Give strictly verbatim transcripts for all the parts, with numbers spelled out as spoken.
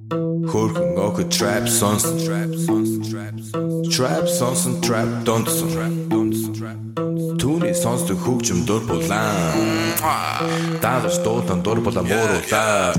Хөрхөн охид trap сонсон trap сонсон trap trap сонсон trap донсон trap донсон түүний сонсдог хөгжим дур булаан дагаж дуулан дур булаан мууруулаа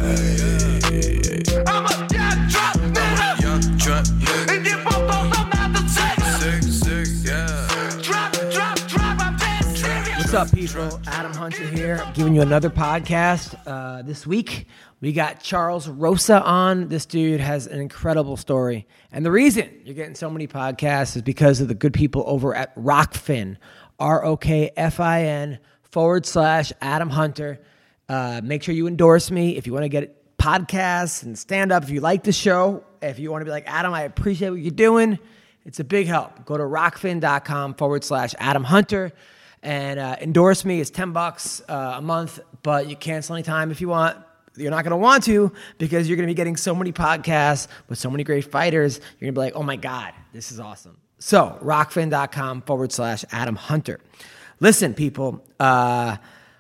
What's up, people? Adam Hunter here, giving you another podcast. Uh, this week, we got Charles Rosa on. This dude has an incredible story. And the reason you're getting so many podcasts is because of the good people over at Rockfin, R O K F I N forward slash Adam Hunter. Uh, make sure you endorse me if you want to get podcasts and stand up. If you like the show, if you want to be like, Adam, I appreciate what you're doing. It's a big help. Go to rockfin.com forward slash Adam Hunter. And uh, endorse me. It's ten bucks uh, a month, but you cancel anytime if you want. You're not going to want to because you're going to be getting so many podcasts with so many great fighters. You're going to be like, oh my God, this is awesome. So rockfin.com forward slash Adam Hunter. Listen, people, uh,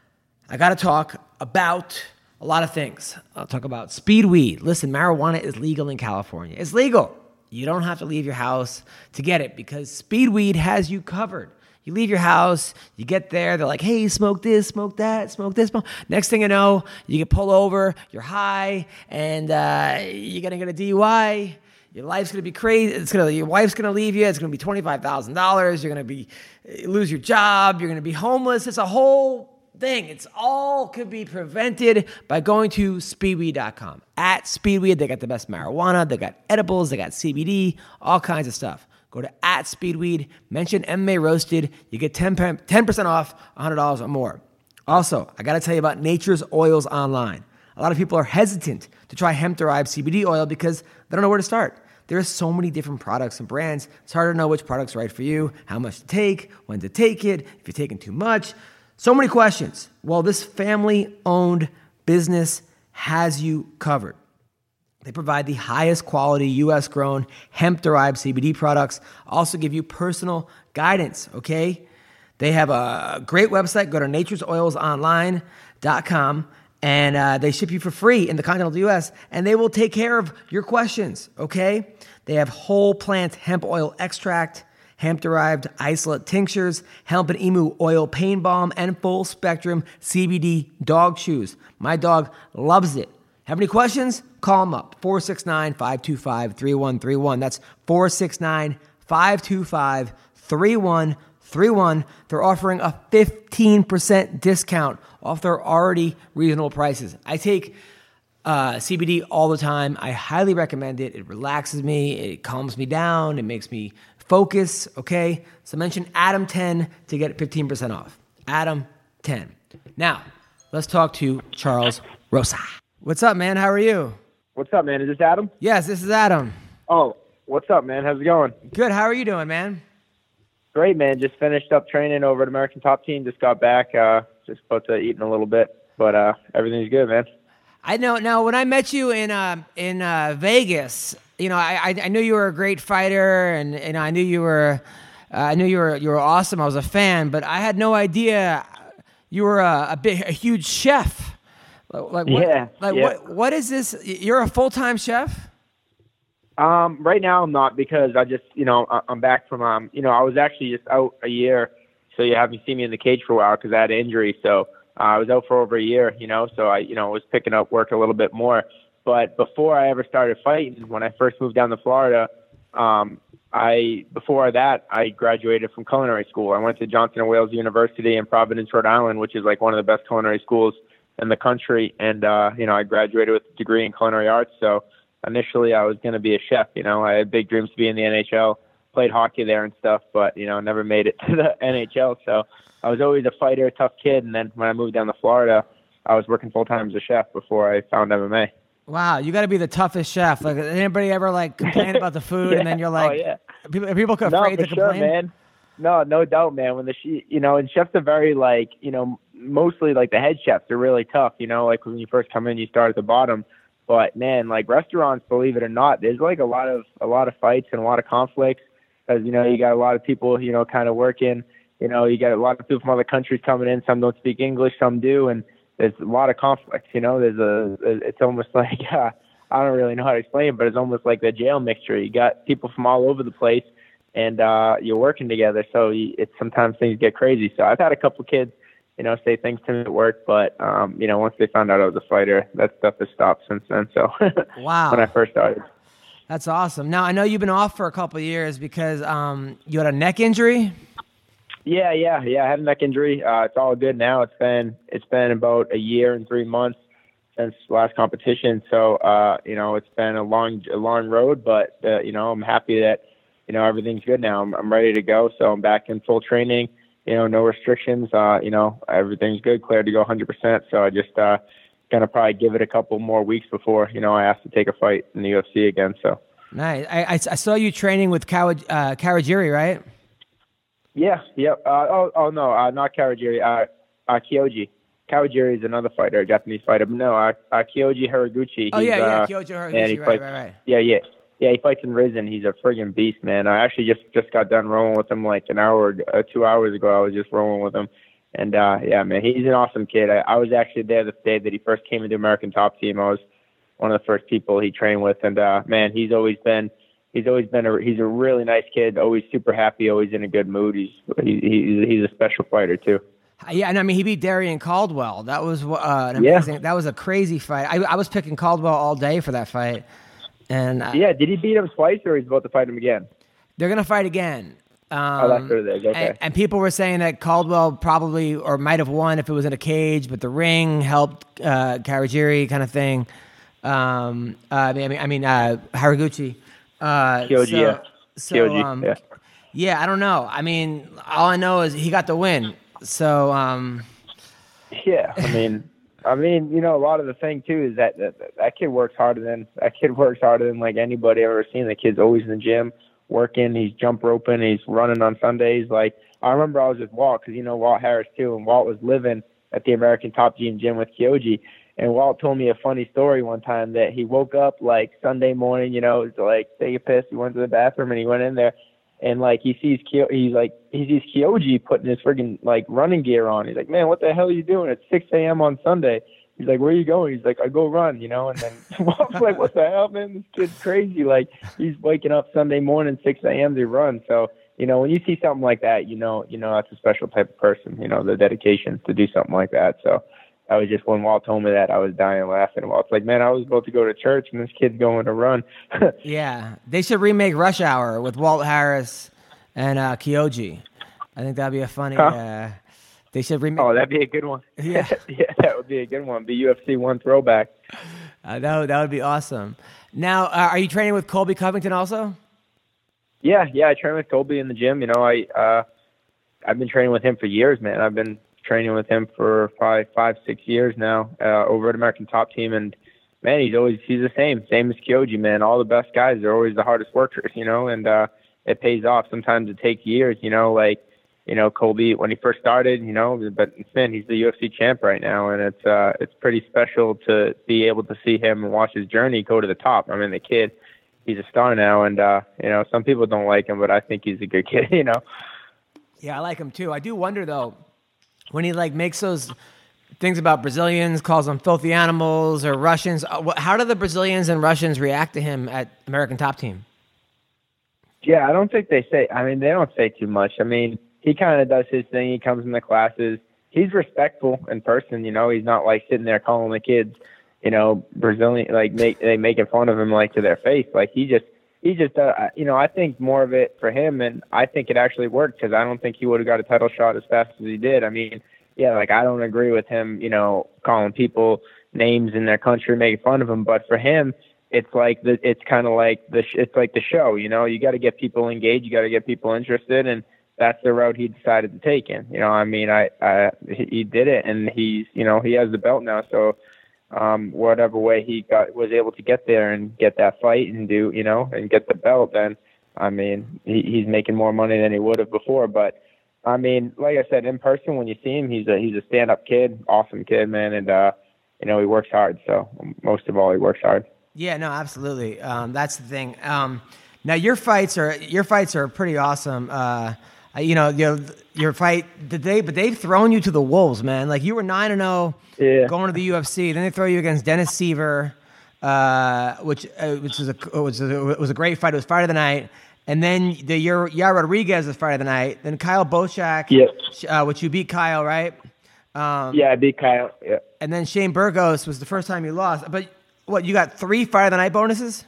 I got to talk about a lot of things. I'll talk about speed weed. Listen, marijuana is legal in California. It's legal. You don't have to leave your house to get it because speed weed has you covered. You leave your house, you get there, they're like, hey, smoke this, smoke that, smoke this. Smoke. Next thing you know, you get pulled over, you're high, and uh, you're going to get a D U I. Your life's going to be crazy. It's gonna, your wife's going to leave you. It's going to be twenty-five thousand dollars. You're going to be lose your job. You're going to be homeless. It's a whole thing. It's all could be prevented by going to speedweed dot com. At Speedweed, they got the best marijuana. They got edibles. They got C B D, all kinds of stuff. Go to at Speedweed, mention M M A Roasted. You get ten percent off, one hundred dollars or more. Also, I got to tell you about Nature's Oils Online. A lot of people are hesitant to try hemp-derived C B D oil because they don't know where to start. There are so many different products and brands. It's hard to know which product's right for you, how much to take, when to take it, if you're taking too much. So many questions. Well, this family-owned business has you covered. They provide the highest quality U S-grown hemp-derived C B D products, also give you personal guidance, okay? They have a great website. Go to natures oils online dot com, and uh, they ship you for free in the continental U S, and they will take care of your questions, okay? They have whole plant hemp oil extract, hemp-derived isolate tinctures, hemp and emu oil pain balm, and full-spectrum C B D dog chews. My dog loves it. Have any questions? Call them up, four six nine, five two five, three one three one. That's four six nine, five two five, three one three one. They're offering a fifteen percent discount off their already reasonable prices. I take uh, C B D all the time. I highly recommend it. It relaxes me. It calms me down. It makes me focus, okay? So mention Adam ten to get fifteen percent off. Adam ten. Now, let's talk to Charles Rosa. What's up, man? How are you? What's up, man? Is this Adam? Yes, this is Adam. Oh, what's up, man? How's it going? Good. How are you doing, man? Great, man. Just finished up training over at American Top Team. Just got back. Uh, just about to eat in a little bit, but uh, everything's good, man. I know. Now, when I met you in uh, in uh, Vegas, you know, I, I I knew you were a great fighter, and and I knew you were, uh, I knew you were you were awesome. I was a fan, but I had no idea you were a, a big, a huge chef. Like what, yeah. Like yeah. what? What is this? You're a full-time chef? Um, right now I'm not because I just, you know, I'm back from, um, you know, I was actually just out a year, so you haven't seen me in the cage for a while because I had an injury. So uh, I was out for over a year, you know, so I, you know, was picking up work a little bit more. But before I ever started fighting, when I first moved down to Florida, um, I before that I graduated from culinary school. I went to Johnson and Wales University in Providence, Rhode Island, which is like one of the best culinary schools in the country, and uh, you know, I graduated with a degree in culinary arts. So initially, I was going to be a chef. You know, I had big dreams to be in the N H L. Played hockey there and stuff, but you know, never made it to the N H L. So I was always a fighter, a tough kid. And then when I moved down to Florida, I was working full time as a chef before I found M M A. Wow, you got to be the toughest chef. Like, anybody ever like complain about the food, yeah. and then you're like, oh, yeah. people, people afraid no, to for complain? Sure, man. No, no doubt, man. When the you know, and chefs are very like, you know, mostly like the head chefs are really tough, you know, like when you first come in, you start at the bottom. But man, like restaurants, believe it or not, there's like a lot of, a lot of fights and a lot of conflicts because, you know, you got a lot of people, you know, kind of working, you know, you got a lot of people from other countries coming in. Some don't speak English, some do. And there's a lot of conflicts, you know, there's a, it's almost like, uh, I don't really know how to explain it, but it's almost like the jail mixture. You got people from all over the place, and uh, you're working together. So you, it's sometimes things get crazy. So I've had a couple kids, you know, say things to me at work, but um, you know, once they found out I was a fighter, that stuff has stopped since then. So wow, when I first started. That's awesome. Now I know you've been off for a couple of years because um, you had a neck injury. Yeah, yeah, yeah. I had a neck injury. Uh, it's all good now. It's been it's been about a year and three months since last competition. So uh, you know, it's been a long a long road, but uh, you know, I'm happy that you know everything's good now. I'm, I'm ready to go. So I'm back in full training. You know, no restrictions. Uh, you know, everything's good, cleared to go one hundred percent. So I just uh, gonna probably give it a couple more weeks before you know I have to take a fight in the U F C again. So nice. I, I, I saw you training with Kawa, uh, Kawajiri, right? Yeah, yep. Uh, oh, oh no, uh, not Kawajiri. Uh, uh, Kyoji. Kawajiri is another fighter, a Japanese fighter. But no, uh, uh, Kyoji Haraguchi. Oh yeah, yeah, uh, Kyoji Haraguchi. Right, fights, right, right. Yeah, yeah, yeah. He fights in Risen. He's a friggin' beast, man. I actually just just got done rolling with him like an hour, uh, two hours ago. I was just rolling with him, and uh, yeah, man, he's an awesome kid. I, I was actually there the day that he first came into American Top Team. I was one of the first people he trained with, and uh, man, he's always been. He's always been a he's a really nice kid, always super happy, always in a good mood. He's he, he's he's a special fighter too. Yeah, and I mean he beat Darian Caldwell. That was uh, an amazing. Yeah. That was a crazy fight. I, I was picking Caldwell all day for that fight. And uh, yeah, did he beat him twice, or he's about to fight him again? They're gonna fight again. Um, oh, that's what it is. Okay. And, and people were saying that Caldwell probably or might have won if it was in a cage, but the ring helped uh, Kawajiri kind of thing. Um, uh, I mean, I mean uh, Haraguchi. Uh, Kyoji, so, yeah. So, Kyoji, um, yeah. yeah, I don't know. I mean, all I know is he got the win. So, um, yeah, I mean, I mean, you know, a lot of the thing too is that that, that kid works harder than that kid works harder than like anybody I've ever seen. The kid's always in the gym working. He's jump roping. He's running on Sundays. Like I remember, I was with Walt because you know Walt Harris too, and Walt was living at the American Top Team gym with Kyoji. And Walt told me a funny story one time that he woke up like Sunday morning, you know, to like take a piss. He went to the bathroom and he went in there, and like he sees Kyo, he's like he sees Kyoji putting his friggin' like running gear on. He's like, man, what the hell are you doing? It's six a.m. on Sunday. He's like, where are you going? He's like, I go run, you know. And then Walt's like, what the hell, man? This kid's crazy. Like he's waking up Sunday morning six a.m. to run. So you know, when you see something like that, you know, you know that's a special type of person. You know, the dedication to do something like that. So. I was just, when Walt told me that, I was dying laughing. Walt's like, man, I was about to go to church, and this kid's going to run. Yeah. They should remake Rush Hour with Walt Harris and uh, Kyoji. I think that'd be a funny, huh? uh, they should remake. Oh, that'd be a good one. Yeah. Yeah, that would be a good one. Be U F C one throwback. Uh, that, would, that would be awesome. Now, uh, are you training with Colby Covington also? Yeah, yeah, I train with Colby in the gym. You know, I, uh, I've been training with him for years, man. I've been training with him for five, five, six years now, uh, over at American Top Team. And man, he's always, he's the same, same as Kyoji, man. All the best guys are always the hardest workers, you know, and, uh, it pays off. Sometimes it takes years, you know, like, you know, Colby, when he first started, you know, but man, he's the U F C champ right now. And it's, uh, it's pretty special to be able to see him and watch his journey go to the top. I mean, the kid, he's a star now. And, uh, you know, some people don't like him, but I think he's a good kid, you know? Yeah, I like him too. I do wonder though, when he like makes those things about Brazilians, calls them filthy animals or Russians, how do the Brazilians and Russians react to him at American Top Team? Yeah, I don't think they say, I mean, they don't say too much. I mean, he kind of does his thing. He comes in the classes. He's respectful in person, you know. He's not like sitting there calling the kids, you know, Brazilian, like make, they making fun of him like to their face. Like he just, he just, uh, you know, I think more of it for him, and I think it actually worked because I don't think he would have got a title shot as fast as he did. I mean, yeah, like I don't agree with him, you know, calling people names in their country, making fun of them. But for him, it's like the, it's kind of like the, it's like the show, you know. You got to get people engaged, you got to get people interested, and that's the route he decided to take in. You know, I mean, I, I he did it, and he's, you know, he has the belt now, so. Um, whatever way he got was able to get there and get that fight and do, you know, and get the belt, then I mean, he, he's making more money than he would have before. But I mean, like I said, in person, when you see him, he's a he's a stand-up kid, awesome kid, man, and uh, you know, he works hard. So most of all, he works hard. Yeah, no, absolutely. Um, that's the thing. Um, now your fights are your fights are pretty awesome. Uh, you know, your your fight, did they? But they've thrown you to the wolves, man. Like you were nine and zero. Yeah. Going to the U F C, then they throw you against Dennis Seaver, uh, which uh, which was a was a, was a great fight. It was fight of the night. And then the your Yair Rodriguez was fight of the night. Then Kyle Bochak, Yes. uh, which you beat Kyle, right? Um, Yeah, I beat Kyle. Yeah. And then Shane Burgos was the first time you lost. But what, you got three fight of the night bonuses?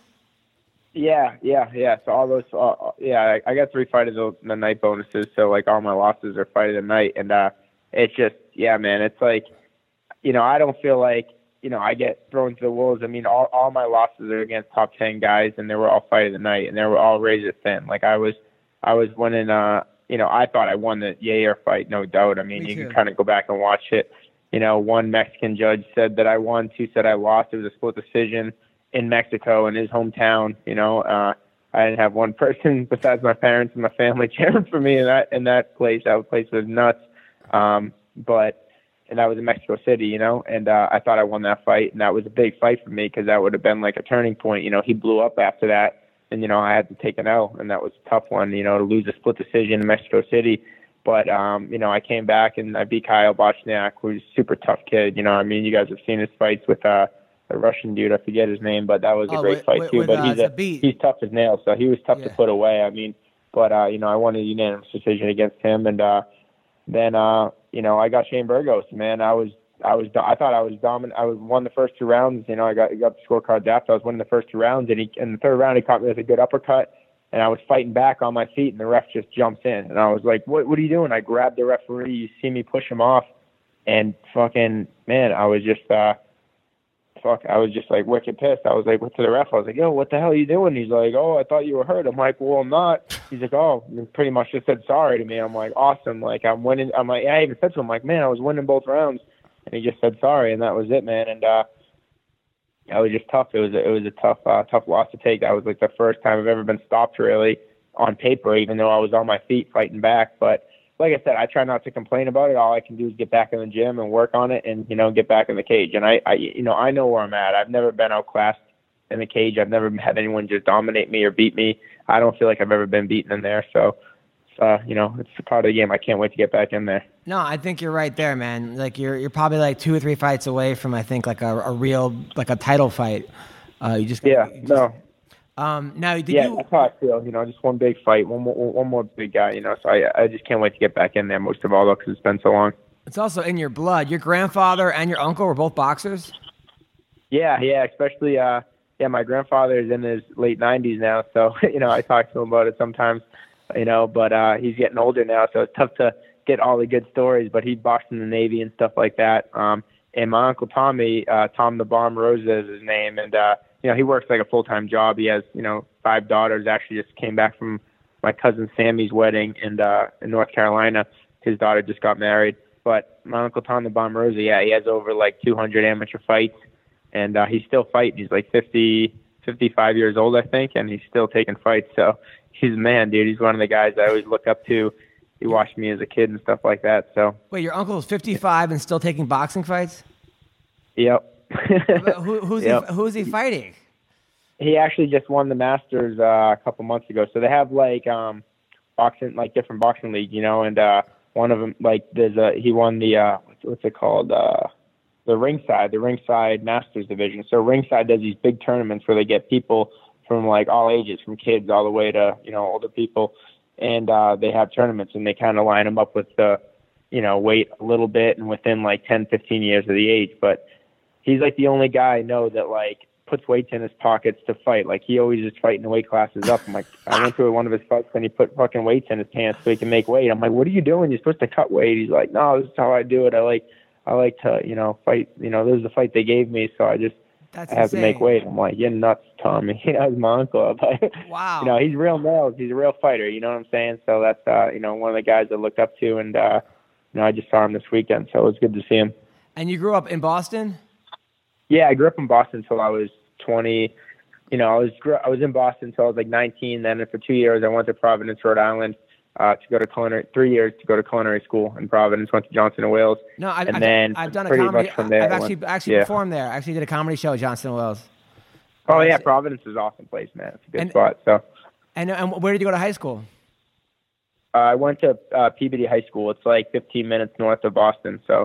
Yeah, yeah, yeah. So all those, uh, yeah, I, I got three fight of the, the night bonuses. So like all my losses are fight of the night, and uh, it's just, yeah, man. It's like, you know, I don't feel like, you know, I get thrown to the wolves. I mean, all all my losses are against top ten guys, and they were all fight of the night, and they were all razor thin. Like I was, I was winning. Uh, you know, I thought I won the Yair fight, no doubt. I mean, Me you too. can kind of go back and watch it. You know, one Mexican judge said that I won, two said I lost. It was a split decision in Mexico, in his hometown. You know, uh, I didn't have one person besides my parents and my family cheering for me in that in that place. That place was nuts. Um, but and that was in Mexico City, you know, and uh, I thought I won that fight, and that was a big fight for me because that would have been like a turning point. You know, he blew up after that, and you know I had to take an L, and that was a tough one. You know, to lose a split decision in Mexico City. But, um, you know, I came back and I beat Kyle Bochniak, who's a super tough kid. You know, I mean, you guys have seen his fights with uh, the Russian dude. I forget his name, but that was a Oh, great with- fight with- too. with, But uh, he's a, Zabit. he's tough as nails, so he was tough Yeah. to put away. I mean, but, uh, you know, I won a unanimous decision against him. And uh, then, uh, you know, I got Shane Burgos, man. I was, I was, I thought I was dominant. I was won the first two rounds. You know, I got, I got the scorecards after. I was winning the first two rounds, and he, in the third round, he caught me with a good uppercut. And I was fighting back on my feet, and the ref just jumps in. And I was like, what What are you doing? I grabbed the referee. You see me push him off. And fucking, man, I was just, uh, fuck, I was just like wicked pissed. I was like, what to the ref? I was like, yo, what the hell are you doing? He's like, oh, I thought you were hurt. I'm like, well, I'm not. He's like, oh, you pretty much just said sorry to me. I'm like, awesome. Like, I'm winning. I'm like, I even said to him, like, man, I was winning both rounds. And he just said sorry, and that was it, man. And, uh, it was just tough. It was a, it was a tough uh, tough loss to take. That was like the first time I've ever been stopped really on paper, even though I was on my feet fighting back. But like I said, I try not to complain about it. All I can do is get back in the gym and work on it, and you know, get back in the cage. And I, I you know, I know where I'm at. I've never been outclassed in the cage. I've never had anyone just dominate me or beat me. I don't feel like I've ever been beaten in there. So, uh, you know, it's a part of the game. I can't wait to get back in there. No, I think you're right there, man. Like you're you're probably like two or three fights away from I think like a, a real like a title fight. Uh, you just Yeah, you just, no. Um, now did Yeah, you? that's how I feel. You know, just one big fight, one more, one more big guy. You know, so I, I just can't wait to get back in there. Most of all, though, because it's been so long. It's also in your blood. Your grandfather and your uncle were both boxers. Yeah, yeah, especially uh, yeah, my grandfather is in his late nineties now, so you know, I talk to him about it sometimes. You know, but uh, he's getting older now, so it's tough to get all the good stories. But he boxed in the Navy and stuff like that. Um, and my uncle Tommy, uh, Tom the Bomb Rosa is his name, and uh, you know, he works like a full-time job. He has, you know, five daughters. Actually, just came back from my cousin Sammy's wedding in uh, in North Carolina. His daughter just got married. But my uncle Tom the Bomb Rosa, yeah, he has over like two hundred amateur fights, and uh, he's still fighting. He's like fifty, fifty-five years old, I think, and he's still taking fights. So he's a man, dude. He's one of the guys I always look up to. He watched me as a kid and stuff like that. So, Wait, your uncle is fifty-five and still taking boxing fights? yep. But Who, who's Yep. he? Who's he fighting? He actually just won the Masters uh, a couple months ago. So they have like um, boxing, like different boxing leagues, you know. And uh, one of them, like, there's a he won the uh, what's, what's it called? Uh, the ringside, the ringside Masters division. So ringside does these big tournaments where they get people from like all ages, from kids all the way to, you know, older people, and uh, they have tournaments, and they kind of line them up with the, you know, weight a little bit and within like ten, fifteen years of the age. But he's like the only guy I know that like puts weights in his pockets to fight. Like he always is fighting the weight classes up. I'm like, I went to one of his fights and he put fucking weights in his pants so he can make weight. I'm like, what are you doing? You're supposed to cut weight. He's like, no, this is how I do it. I like, I like to, you know, fight. You know, this is the fight they gave me, so I just That's I have insane. to make weight. I'm like, you're nuts, Tommy. You know, he's my uncle. But, Wow. you know, he's real nails. He's a real fighter. You know what I'm saying? So that's, uh, you know, one of the guys I looked up to, and uh, you know, I just saw him this weekend, so it was good to see him. And you grew up in Boston? Yeah, I grew up in Boston until I was twenty. You know, I was I was in Boston until I was like nineteen. Then for two years, I went to Providence, Rhode Island, uh, to go to culinary. Three years to go to culinary school in Providence. Went to Johnson and Wales. No, I've, and I've, then I've done a pretty comedy. much from there, I've I actually went- actually yeah. performed there. I actually did a comedy show at Johnson and Wales. Oh yeah, Providence is an awesome place, man. It's a good And- spot. So And and where did you go to high school? uh, I went to uh, Peabody High School. It's like fifteen minutes north of Boston. So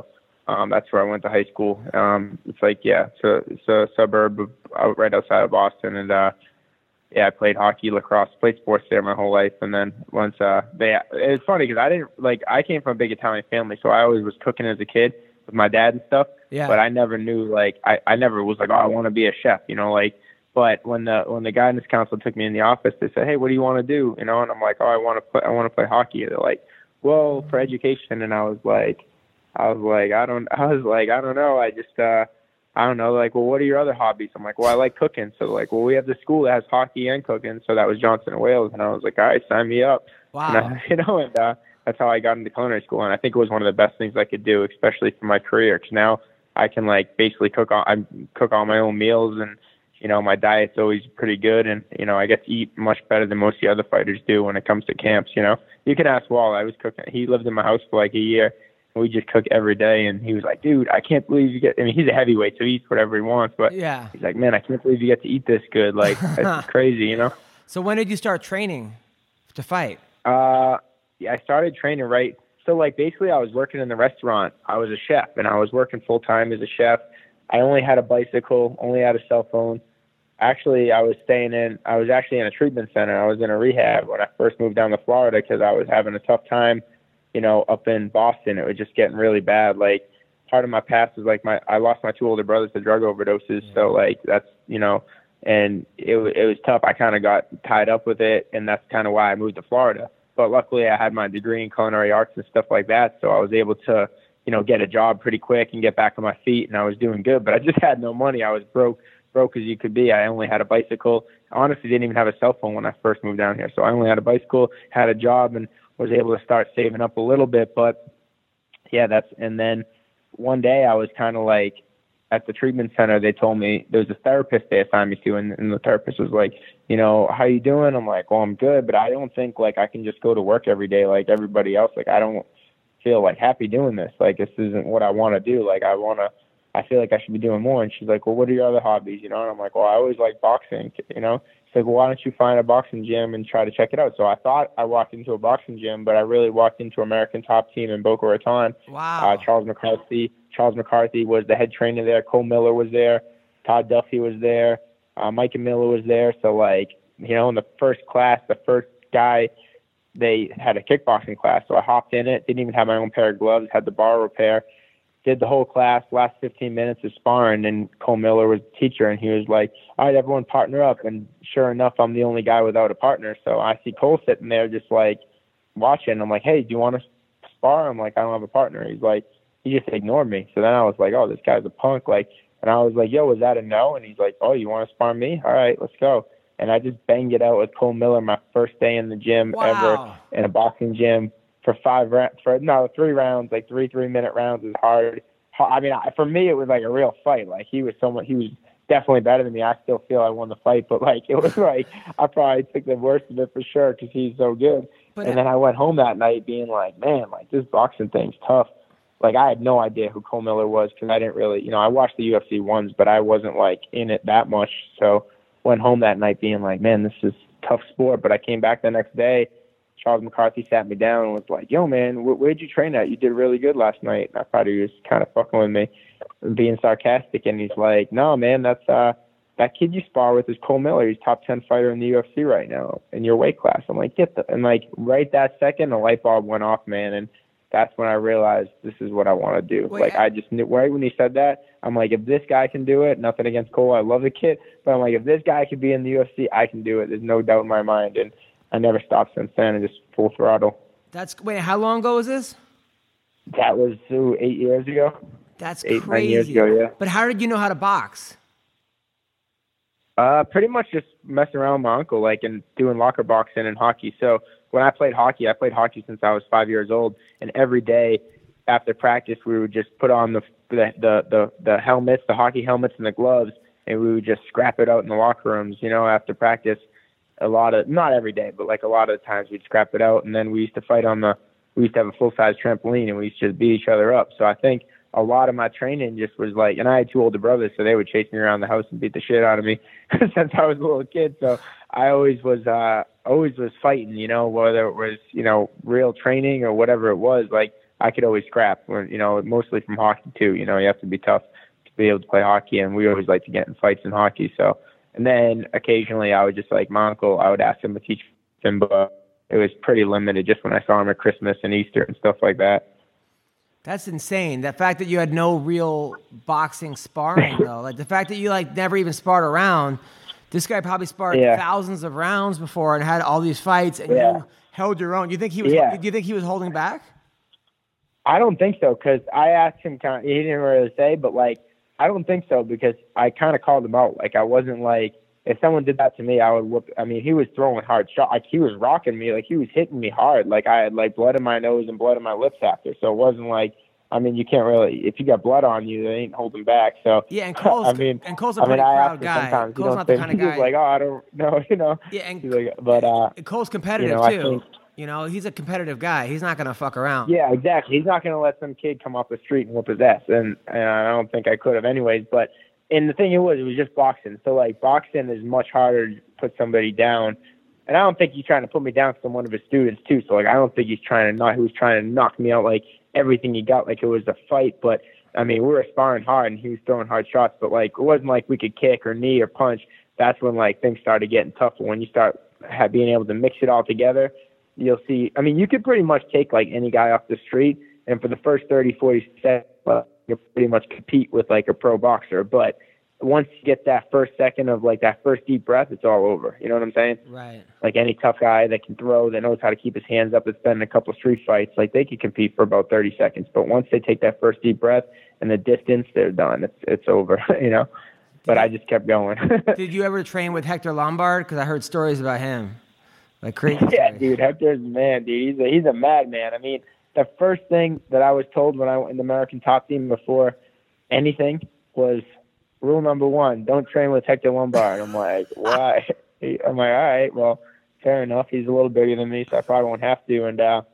Um, that's where I went to high school. Um, it's like, yeah, it's a, it's a suburb of, out right outside of Boston. And, uh, yeah, I played hockey, lacrosse, played sports there my whole life. And then once, uh, they, it's funny because I didn't, like, I came from a big Italian family, so I always was cooking as a kid with my dad and stuff. Yeah. But I never knew, like, I, I never was like, oh, I want to be a chef, you know, like, but when the, when the guidance council took me in the office, they said, hey, what do you want to do? You know, and I'm like, oh, I want to play, I want to play hockey. They're like, well, for education. And I was like, I was like, I don't, I was like, I don't know. I just, uh, I don't know, like, well, what are your other hobbies? I'm like, well, I like cooking. So, like, well, we have this school that has hockey and cooking. So that was Johnson and Wales. And I was like, all right, sign me up. Wow. And I, you know, and uh, that's how I got into culinary school. And I think it was one of the best things I could do, especially for my career. Because now I can, like, basically cook all, I cook all my own meals. And, you know, my diet's always pretty good. And, you know, I get to eat much better than most of the other fighters do when it comes to camps, you know. You can ask Wall. I was cooking. He lived in my house for, like, a year. We just cook every day, and he was like, dude, I can't believe you get, I mean, he's a heavyweight, so he eats whatever he wants, but yeah. he's like, man, I can't believe you get to eat this good. Like, it's crazy, you know? So when did you start training to fight? Uh, yeah, I started training right. So, like, basically I was working in the restaurant. I was a chef, and I was working full-time as a chef. I only had a bicycle, only had a cell phone. Actually, I was staying in, I was actually in a treatment center. I was in a rehab when I first moved down to Florida because I was having a tough time. You know, up in Boston, it was just getting really bad. Like, part of my past was like my, I lost my two older brothers to drug overdoses. Yeah. So like, that's, you know, and it, it was tough. I kind of got tied up with it, and that's kind of why I moved to Florida. But luckily I had my degree in culinary arts and stuff like that. So I was able to, you know, get a job pretty quick and get back on my feet, and I was doing good, but I just had no money. I was broke, broke as you could be. I only had a bicycle. I honestly didn't even have a cell phone when I first moved down here. So I only had a bicycle, had a job, and was able to start saving up a little bit. But yeah, that's, and then one day I was kind of like at the treatment center, they told me there was a therapist they assigned me to, and, and the therapist was like, you know, how you doing? I'm like, well, I'm good, but I don't think like I can just go to work every day like everybody else. Like, I don't feel like happy doing this. Like, this isn't what I want to do. Like, I want to, I feel like I should be doing more. And she's like, well, what are your other hobbies? You know? And I'm like, well, I always like boxing, you know? She's like, well, why don't you find a boxing gym and try to check it out? So I thought I walked into a boxing gym, but I really walked into American Top Team in Boca Raton. Wow. Uh, Charles McCarthy. Charles McCarthy was the head trainer there. Cole Miller was there. Todd Duffy was there. Uh, Micah Miller was there. So, like, you know, in the first class, the first guy, they had a kickboxing class. So I hopped in it, didn't even have my own pair of gloves, had the bar repair, did the whole class, last fifteen minutes of sparring, and Cole Miller was the teacher, and he was like, all right, everyone partner up. And sure enough, I'm the only guy without a partner. So I see Cole sitting there just like watching. I'm like, hey, do you want to spar? I'm like, I don't have a partner. He's like, he just ignored me. So then I was like, oh, this guy's a punk. Like, and I was like, yo, was that a no? And he's like, oh, you want to spar me? All right, let's go. And I just banged it out with Cole Miller my first day in the gym wow. ever, in a boxing gym for five rounds, for no, three rounds, like three three-minute rounds is hard. I mean, I, for me, it was like a real fight. Like, he was someone, he was definitely better than me. I still feel I won the fight, but like, it was like, I probably took the worst of it for sure because he's so good. But and then I went home that night being like, man, like, this boxing thing's tough. Like, I had no idea who Cole Miller was because I didn't really, you know, I watched the U F C ones, but I wasn't like in it that much. So went home that night being like, man, this is a tough sport. But I came back the next day. Charles McCarthy sat me down and was like, yo, man, wh- where'd you train at? You did really good last night. And I thought he was kind of fucking with me, being sarcastic. And he's like, no, man, that's uh, that kid you spar with is Cole Miller. He's top ten fighter in the U F C right now in your weight class. I'm like, get the, and like right that second, a light bulb went off, man. And that's when I realized this is what I want to do. Wait, like, I just knew right when he said that, I'm like, if this guy can do it, nothing against Cole, I love the kid, but I'm like, if this guy could be in the U F C, I can do it. There's no doubt in my mind. And I never stopped since then, and just full throttle. That's wait. How long ago was this? That was ooh, eight years ago. That's eight, crazy. Nine years ago, yeah. But how did you know how to box? Uh, pretty much just messing around with my uncle, like, and doing locker boxing and hockey. So when I played hockey, I played hockey since I was five years old, and every day after practice, we would just put on the the the the, the helmets, the hockey helmets, and the gloves, and we would just scrap it out in the locker rooms. You know, after practice. A lot of, not every day, but like a lot of the times we'd scrap it out. And then we used to fight on the, we used to have a full-size trampoline, and we used to just beat each other up. So I think a lot of my training just was like, and I had two older brothers, so they would chase me around the house and beat the shit out of me since I was a little kid. So I always was, uh, always was fighting, you know, whether it was, you know, real training or whatever it was. Like, I could always scrap. When, you know, mostly from hockey too. You know, you have to be tough to be able to play hockey, and we always like to get in fights in hockey. So, and then occasionally I would just like my uncle, I would ask him to teach him, but it was pretty limited just when I saw him at Christmas and Easter and stuff like that. That's insane. The fact that you had no real boxing sparring, though, like the fact that you like never even sparred around. This guy probably sparred yeah. thousands of rounds before and had all these fights, and yeah. you held your own. You think he was? Yeah. Do you think he was holding back? I don't think so, because I asked him. Kind of, he didn't really say, but like I don't think so, because I kind of called him out. Like I wasn't like, if someone did that to me, I would whoop. I mean, he was throwing hard shots. Like he was rocking me. Like he was hitting me hard. Like I had like blood in my nose and blood in my lips after. So it wasn't like. I mean, you can't really. If you got blood on you, they ain't holding back. So yeah, and Cole's. I mean, and Cole's a pretty I mean, proud guy. Cole's not the kind of guy. He's like, oh, I don't know, you know. Yeah, and like, but uh, Cole's competitive you know, too. Think, you know, he's a competitive guy. He's not gonna fuck around. Yeah, exactly. He's not gonna let some kid come off the street and whoop his ass. And, and I don't think I could have, anyways. But and the thing it was, it was just boxing. So like boxing is much harder to put somebody down. And I don't think he's trying to put me down because I'm one of his students too. So like, I don't think he's trying to knock. He was trying to knock me out like everything he got, like it was a fight. But I mean, we were sparring hard and he was throwing hard shots. But like, it wasn't like we could kick or knee or punch. That's when like things started getting tougher. When you start have, being able to mix it all together, you'll see. I mean, you could pretty much take like any guy off the street, and for the first thirty, forty seconds, well, you pretty much compete with like a pro boxer. But once you get that first second of like that first deep breath, it's all over. You know what I'm saying? Right. Like any tough guy that can throw, that knows how to keep his hands up, that's been in a couple of street fights, like they could compete for about thirty seconds. But once they take that first deep breath and the distance, they're done. It's it's over, you know? But I just kept going. Did you ever train with Hector Lombard? Because I heard stories about him. Like crazy. Yeah, stories. dude. Hector's a man, dude. He's a, he's a madman. I mean, the first thing that I was told when I went in the American Top Team before anything was, rule number one, don't train with Hector Lombard. I'm like, why? I'm like, all right, well, fair enough. He's a little bigger than me, so I probably won't have to. And, uh,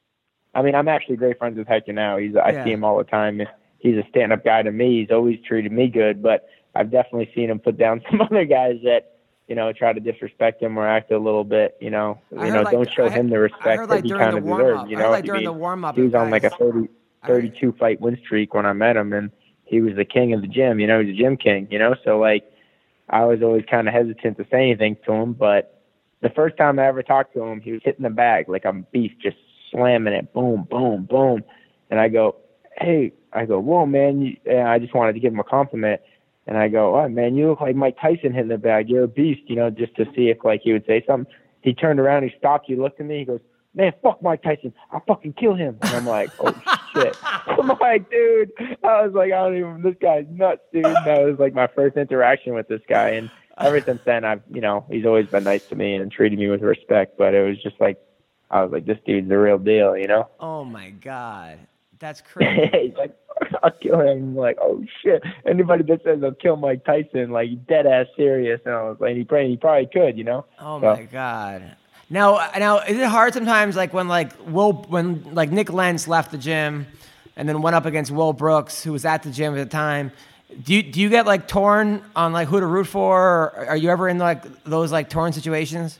I mean, I'm actually great friends with Hector now. He's I yeah. see him all the time. He's a stand-up guy to me. He's always treated me good, but I've definitely seen him put down some other guys that, you know, try to disrespect him or act a little bit, you know. You know, like, don't show him the respect like that he kind of deserves, you know. Like during the warm-up, he was on like a thirty, thirty-two fight win streak when I met him, and he was the king of the gym, you know, he's a gym king, you know. So, like, I was always kind of hesitant to say anything to him, but the first time I ever talked to him, he was hitting the bag like a beast, just slamming it, boom, boom, boom. And I go, hey, I go, whoa, man, you, and I just wanted to give him a compliment. And I go, oh, man, you look like Mike Tyson hitting the bag. You're a beast, you know, just to see if, like, he would say something. He turned around, he stopped, he looked at me, he goes, man, fuck Mike Tyson. I'll fucking kill him. And I'm like, oh, shit. I'm like, dude. I was like, I don't even, this guy's nuts, dude. And that was, like, my first interaction with this guy. And ever since then, I've, you know, he's always been nice to me and treated me with respect. But it was just like, I was like, this dude's the real deal, you know? Oh, my God. That's crazy. He's like, I'll kill him. I'm like, oh, shit. Anybody that says I'll kill Mike Tyson, like, dead ass serious. And I was like, he probably, he probably could, you know? Oh, so. my God. Now, now, is it hard sometimes, like when, like Will, when like Nick Lentz left the gym, and then went up against Will Brooks, who was at the gym at the time? Do you do you get like torn on like who to root for? Or are you ever in like those like torn situations?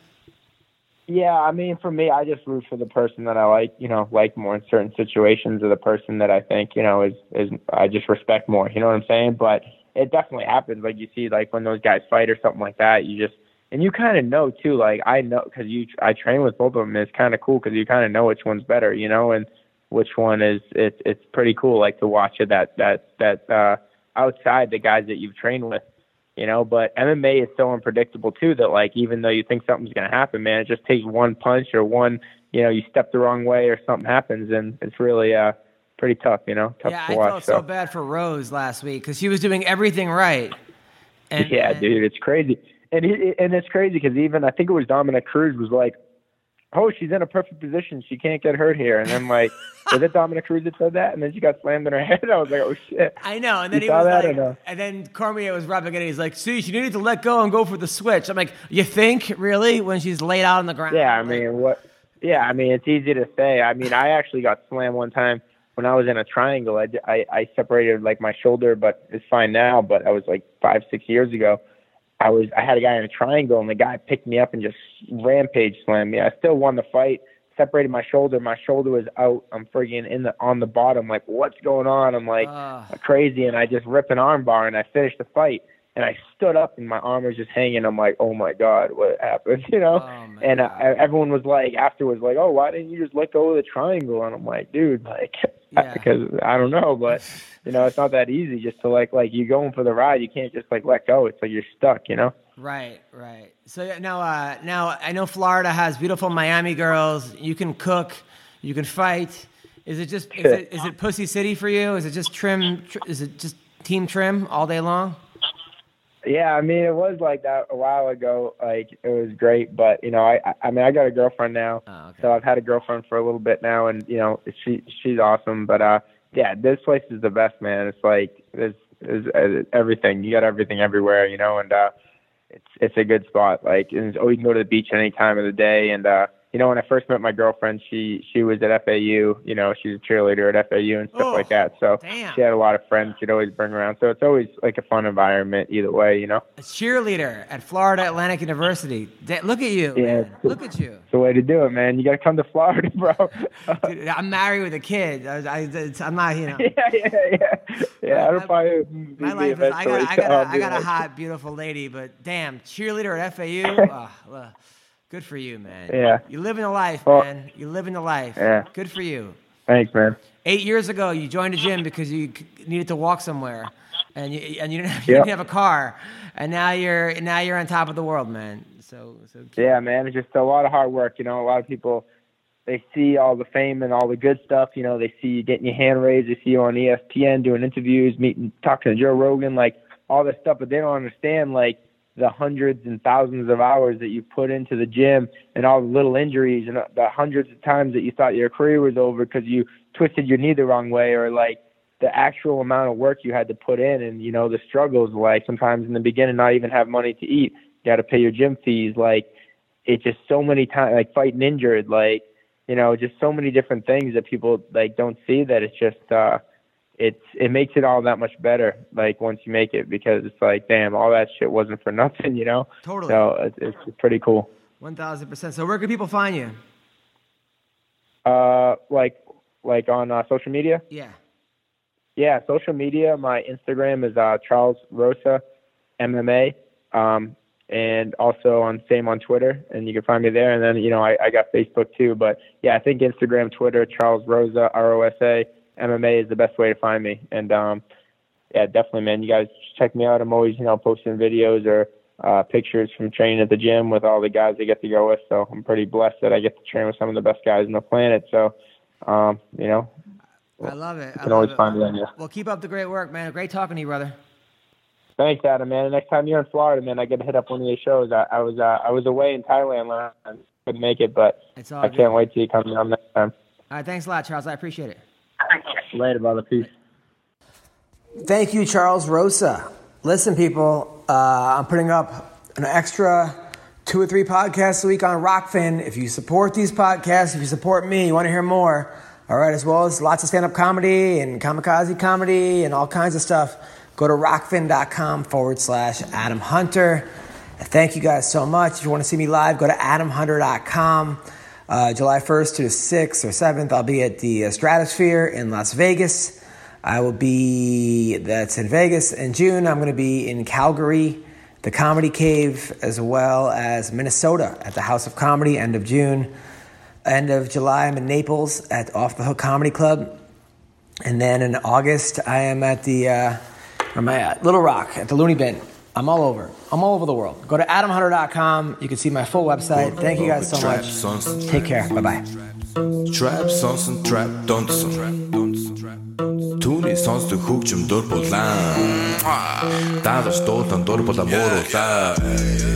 Yeah, I mean, for me, I just root for the person that I like, you know, like more in certain situations, or the person that I think, you know, is is I just respect more. You know what I'm saying? But it definitely happens. Like you see, like when those guys fight or something like that, you just. And you kind of know, too, like, I know, because you, I train with both of them, and it's kind of cool because you kind of know which one's better, you know, and which one is, it's it's pretty cool, like, to watch it that, that, that, uh, outside the guys that you've trained with, you know, but M M A is so unpredictable, too, that, like, even though you think something's going to happen, man, it just takes one punch or one, you know, you step the wrong way or something happens, and it's really, uh, pretty tough, you know, tough yeah, to I watch. Yeah, I felt so. so bad for Rose last week because she was doing everything right. And, yeah, and, dude, it's crazy. And he, and it's crazy because even I think it was Dominic Cruz was like, "Oh, she's in a perfect position. She can't get hurt here." And then like, was it Dominic Cruz that said that? And then she got slammed in her head. I was like, "Oh shit!" I know. And then you he was that like, no? and then Cormier was rubbing it. He's like, "See, she needed to let go and go for the switch." I'm like, "You think really?" When she's laid out on the ground. Yeah, I mean, what? Yeah, I mean, it's easy to say. I mean, I actually got slammed one time when I was in a triangle. I, I, I separated like my shoulder, but it's fine now. But I was like five, six years ago. I was I had a guy in a triangle, and the guy picked me up and just rampage slammed me. I still won the fight. separated my shoulder. My shoulder was out. I'm friggin' in the on the bottom. Like, what's going on? I'm like uh. crazy, and I just ripped an arm bar, and I finished the fight. And I stood up, and my arm was just hanging. I'm like, oh, my God, what happened, you know? Oh, and uh, everyone was like, afterwards, like, oh, why didn't you just let go of the triangle? And I'm like, dude, like, yeah. because I don't know. But, you know, it's not that easy just to, like, like you going for the ride. You can't just, like, let go. It's like you're stuck, you know? Right, right. So now, uh, now I know Florida has beautiful Miami girls. You can cook. You can fight. Is it just is it, is it Pussy City for you? Is it just trim? Tr- is it just team trim all day long? Yeah, I mean, it was like that a while ago. Like, it was great, but you know, I, I mean, I got a girlfriend now, oh, okay. so I've had a girlfriend for a little bit now, and you know, she she's awesome. But uh, yeah, this place is the best, man. It's like there's, there's everything. You got everything everywhere, you know, and uh, it's it's a good spot. Like, and, oh, you can go to the beach any time of the day, and uh, you know, when I first met my girlfriend, she she was at F A U. You know, she's a cheerleader at F A U and stuff oh, like that. So damn. She had a lot of friends she'd always bring around. So it's always like a fun environment either way, you know. A cheerleader at Florida Atlantic University. Look at you. Yeah, man. Look at you. It's the way to do it, man. You got to come to Florida, bro. Dude, I'm married with a kid. I, I, it's, I'm not, you know. Yeah, yeah, yeah. Yeah, I don't probably. My life is. I got, I got, a, I got a hot, beautiful lady, but damn, cheerleader at F A U. Oh, well. Good for you, man. Yeah. You living the life, man. You living the life. Yeah. Good for you. Thanks, man. Eight years ago, you joined a gym because you needed to walk somewhere, and you and you didn't have, you yep. didn't have a car, and now you're now you're on top of the world, man. So, so yeah, man. It's just a lot of hard work. You know, a lot of people, they see all the fame and all the good stuff. You know, they see you getting your hand raised. They see you on E S P N doing interviews, meeting, talking to Joe Rogan, like all this stuff, but they don't understand, like, the hundreds and thousands of hours that you put into the gym and all the little injuries and the hundreds of times that you thought your career was over because you twisted your knee the wrong way, or like the actual amount of work you had to put in, and, you know, the struggles, like sometimes in the beginning not even have money to eat. You got to pay your gym fees. Like, it's just so many times, like fighting injured, like, you know, just so many different things that people like don't see, that it's just, uh, It's it makes it all that much better, like, once you make it, because it's like, damn, all that shit wasn't for nothing, you know? Totally. So it's, it's pretty cool. one thousand percent. So where can people find you? Uh, like, like on uh, social media? Yeah. Yeah, social media. My Instagram is uh, Charles Rosa M M A, um, and also on same on Twitter, and you can find me there. And then, you know, I, I got Facebook too, but yeah, I think Instagram, Twitter, Charles Rosa, R O S A. M M A is the best way to find me. And, um, yeah, definitely, man, you guys check me out. I'm always, you know, posting videos or uh, pictures from training at the gym with all the guys I get to go with. So I'm pretty blessed that I get to train with some of the best guys on the planet. So, um, you know, I love it. You I can love always it. find me on you. Well, keep up the great work, man. Great talking to you, brother. Thanks, Adam, man. Next time you're in Florida, man, I get to hit up one of your shows. I, I was uh, I was away in Thailand last time. Couldn't make it, but it's all I good. Can't wait till you come down next time. All right, thanks a lot, Charles. I appreciate it. Later, brother. Peace. Thank you, Charles Rosa. Listen, people, uh, I'm putting up an extra two or three podcasts a week on Rockfin. If you support these podcasts, if you support me, you want to hear more, all right, as well as lots of stand-up comedy and kamikaze comedy and all kinds of stuff, go to rockfin.com forward slash Adam Hunter. Thank you guys so much. If you want to see me live, go to adam hunter dot com. Uh, July first to the sixth or seventh, I'll be at the uh, Stratosphere in Las Vegas. I will be, that's in Vegas. In June, I'm going to be in Calgary, the Comedy Cave, as well as Minnesota at the House of Comedy, end of June. End of July, I'm in Naples at Off the Hook Comedy Club. And then in August, I am at the, uh, where am I at? Little Rock, at the Looney Bin. I'm all over. I'm all over the world. Go to adam hunter dot com. You can see my full website. Thank you guys so much. Take care. Bye-bye. Trap sons and trap dansen. Түүний сонсдог хөгжим дур булаан. Даадar стуулан дур булаа мууруулаа.